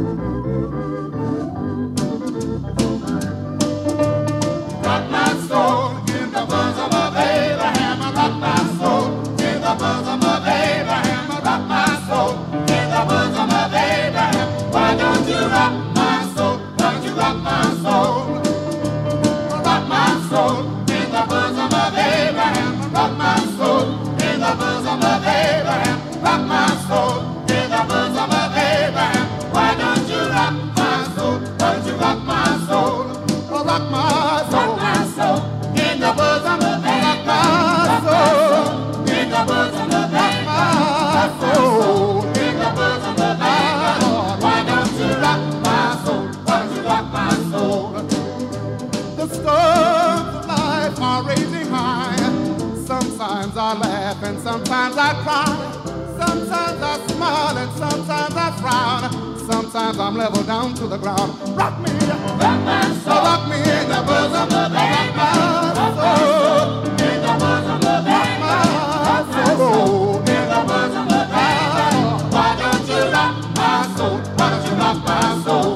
Rock my soul in the bosom of Abraham. Rock my soul in the bosom of Abraham. Rock my soul in the bosom of Abraham. Why don't you rock my soul? Why don't you rock my soul? Rock my soul in the bosom of Abraham. Rock my soul in the bosom of Abraham. Rock my soul in the bosom of Abraham. Why don't you rock my soul? Why don't you rock my soul? Rock my soul in the bosom of Abraham. Rock my soul in the bosom of Abraham. Soul in the bosom of Abraham. Why don't you rock my soul? Why don't you rock my soul? The storms of life are raging high. Sometimes I laugh and sometimes I cry. Sometimes I smile and sometimes I frown. Sometimes I'm level down to the ground. Rock me, rock my soul. Rock me in the bosom of Abraham. Rock my soul in the bosom of Abraham. Rock my soul in the bosom of Abraham. Why don't you rock my soul? Why don't you rock my soul?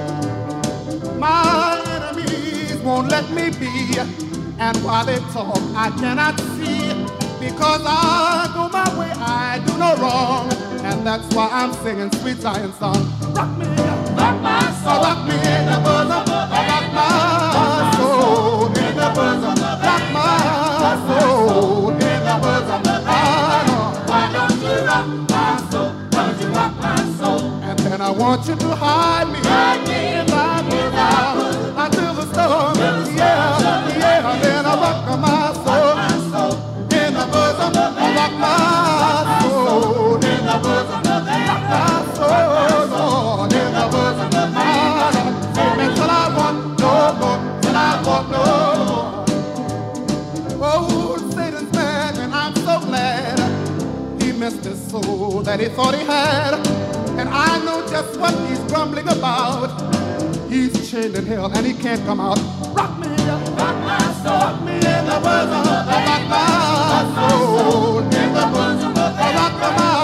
My enemies won't let me be, and while they talk, I cannot see. Because I go my way, I do no wrong, and that's why I'm singing sweet Zion song. Rock me, rock my soul. Rock me in the bosom, rock my soul in the bosom, rock my soul in the bosom. Why don't you rock my soul? Why don't you rock my soul? And then I want you to hide me in my bosom until the storm, yeah, yeah. And then I rock my soul. In the bosom, rock my soul. In the bosom, rock my soul. In the bosom, till I want no more, till I want no more. Oh, Satan's mad, and I'm so glad he missed his soul that he thought he had. And I know just what he's grumbling about. He's chained in hell and he can't come out. Rock me, rock my soul. Rock me in the bosom, rock my soul. In the bosom, rock my